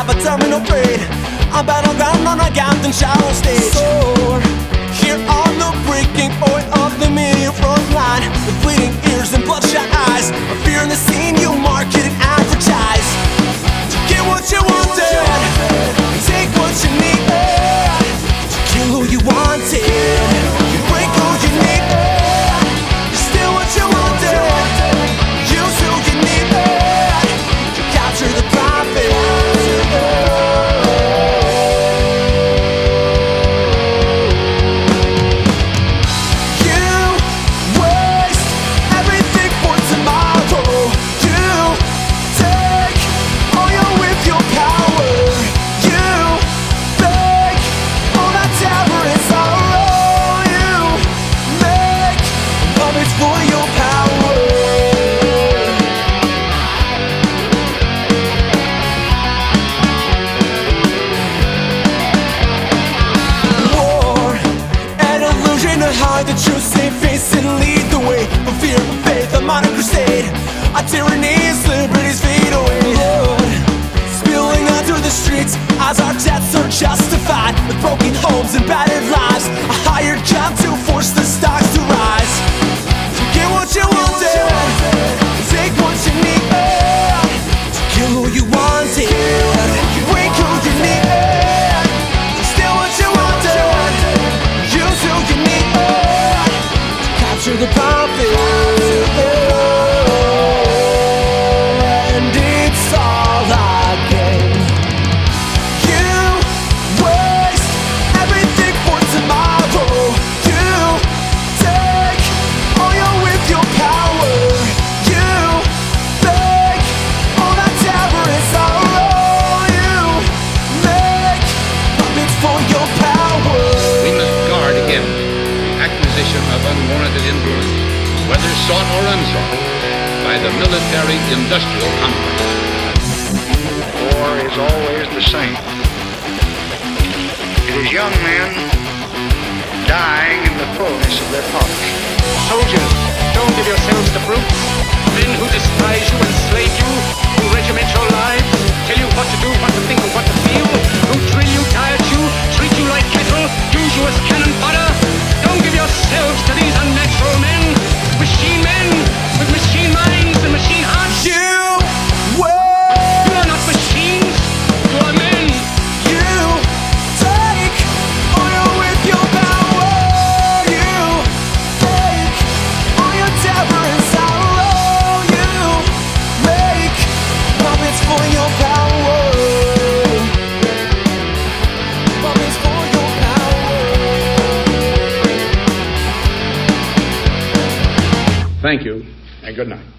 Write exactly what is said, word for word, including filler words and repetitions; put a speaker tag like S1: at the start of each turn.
S1: a terminal threat, a battleground on a goddamn shallow stage. So, here on the breaking point of the million front line, with bleeding ears and bloodshot eyes, a fear in the scene you market and advertise. To get what you wanted, take what you need, to kill who you wanted, you break who you need, you steal what you wanted, use who you need, to capture the profit. Hide the truth, save face and lead the way. For fear of faith, I'm on a crusade. Our tyranny's liberties fade away. Lord, spilling onto the streets as our deaths are justified, with broken homes and battered lives. A hired job to force the stocks to rise. To get what you wanted, take what you need, to kill who you wanted, break who you need, steal what you wanted, use who you need, to the profit, and it's all I gain. You waste everything for tomorrow. You take all your with your power. You make all that terror is all you make puppets for your power.
S2: We must guard against acquisition of unwarranted influence, whether sought or unsought, by the military-industrial complex.
S3: War is always the same. It is young men dying in the fullness of their powers.
S4: Soldiers, don't give yourselves to brutes. Men who despise you, enslave you, who regiment your lives, tell you what to do, what to think, and what to feel, who drill you, diet you, treat you like cattle, use you as cannon fodder. Don't give yourselves to these unnatural men, machine men with machine minds and machine hearts.
S1: You waste.
S4: You are not machines, you are men.
S1: You take oil with your power. You take all your terror and sorrow. You make puppets for your power. Puppets for your power.
S2: Thank you, and good night.